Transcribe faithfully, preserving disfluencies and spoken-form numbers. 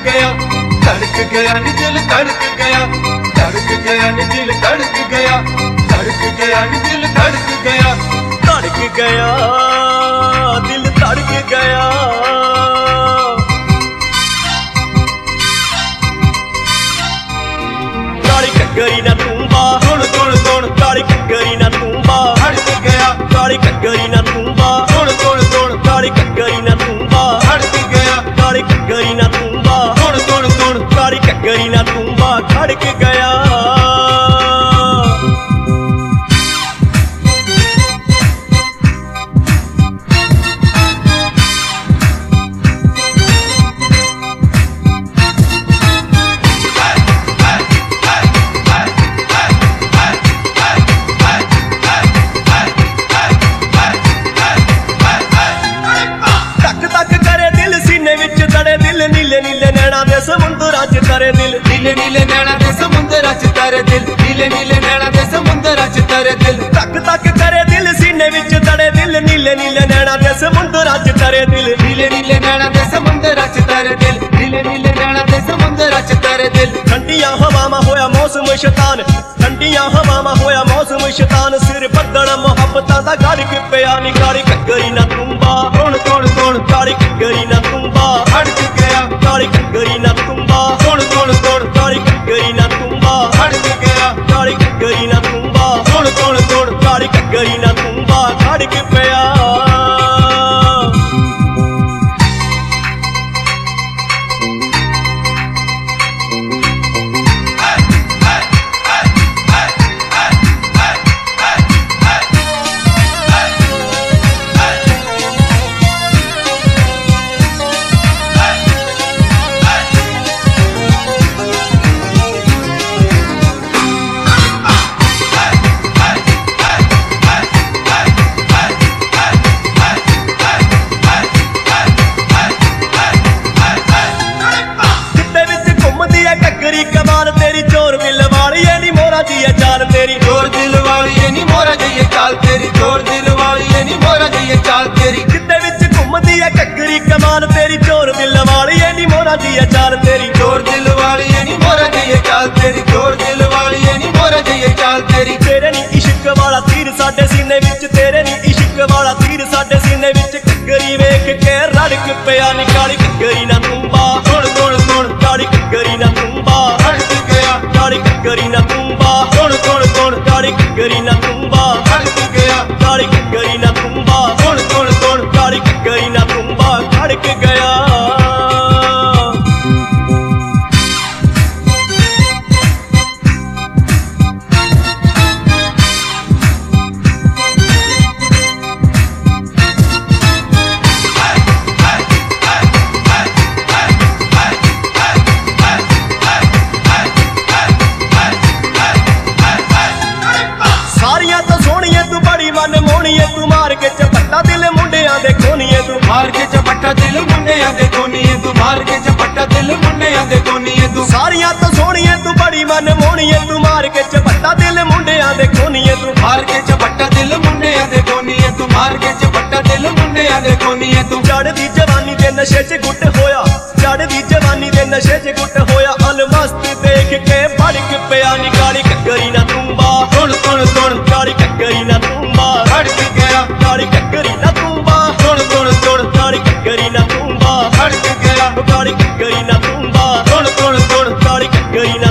गया, धड़क गया नी दिल धड़क गया, धड़क गया नी दिल धड़क गया, धड़क गया नी दिल धड़क गया, धड़क गया दिल धड़क गया। काली घग्गरी ना तूंबा सुन सुन सुन काली घग्गरी ना तूंबा धड़क गया, काली घग्गरी ना तूंबा सुन सुन सुन काली घग्गरी ना तूंबा धड़क गया, काली घग्गरी ना तूंबा सुन सुन सुन काली घग्गरी ना तूंबा धड़क गया। नीले नीले नैना दे समुंदरां च तारे दिल, नीले नीले नैना दे समुंदरां च तारे दिल, नीले नीले नैना दे समुंदरां च तारे दिल, तक तक करे दिल सीने विच तड़े दिल, नीले नीले नैना दे समुंदरां च तारे दिल, नीले नीले नैना दे समुंदरां च तारे दिल, नीले नीले नैना दे समुंदरां च तारे दिल। ठंडियां हवावां होया मौसम शैतान, ठंडियां हवावां होया मौसम शैतान, सिर बदल मोहब्बतां दा गड़ के पिया नी। काली घग्गरी ना तूंबा सुन सुन सुन काली घग्गरी ना तूंबा धड़क गया, काली घग्गरी ना तूंबा सुन सुन सुन काली घग्गरी ना तूंबा धड़क गया, काली घग्गरी ना तूंबा सुन सुन सुन काली घग्गरी ना तूंबा धड़क पिया। जोर दिल वाली ये नी मोरा जाइए चाल तेरी, जोर दिल वाली ये नी मोरा जाइए चाल तेरी, जिद्दे विच घुमदी है घग्गरी कमान तेरी, जोर दिल वाली ये नी मोरा दी है चाल तेरी, जोर दिल वाली ये नी मोरा जाइए चाल तेरी, जोर दिल वाली ये नी मोरा जाइए चाल तेरी। तेरे नी इश्क वाला तीर साडे सीने विच, तेरे नी इश्क वाला तीर साडे सीने विच, घग्गरी वेख के रड़क पिया नी। काली घग्गरी ना तूंबा सुन सुन सुन काली घग्गरी ना तूंबा धड़क गया, काली घग्गरी ना तूंबा सुन सुन सुन काली घग्गरी ना तूंबा धड़क गया, काली घग्गरी ना तूंबा सुन सुन सुन काली घग्गरी ना तूंबा धड़क गया। सारियां तो सोहणिए तू बड़ी मन मोहणिए तू, मार के झपट्टा दिल मुंडियां दे खोनीए तू, मार के झपट्टा दिल मुंडियां दे कोनीए तू, मार के झपट्टा दिल मुंडियां दे कोनीए तू। सारियां तो सोहणिए तू बड़ी मन मोहणिए तू, मार के झपट्टा दिल मुंडियां दे खोनीए तू, मार के झपट्टा दिल मुंडियां दे कोनीए तू, मार के झपट्टा दिल मुंडियां दे कोनीए तू। चढ़दी जवानी दे नशे च गुट होया, चढ़दी जवानी दे नशे च गुट होया, अलमस्त देख के भड़क पिया नी। काली घग्गरी ना तूंबा सुन सुन सुन काली घग्गरी ना तूंबा धड़क गया, काली घग्गरी ना तूंबा सुन सुन सुन काली घग्गरी ना तूंबा धड़क गया, काली घग्गरी ना तूंबा सुन सुन सुन काली घग्गरी ना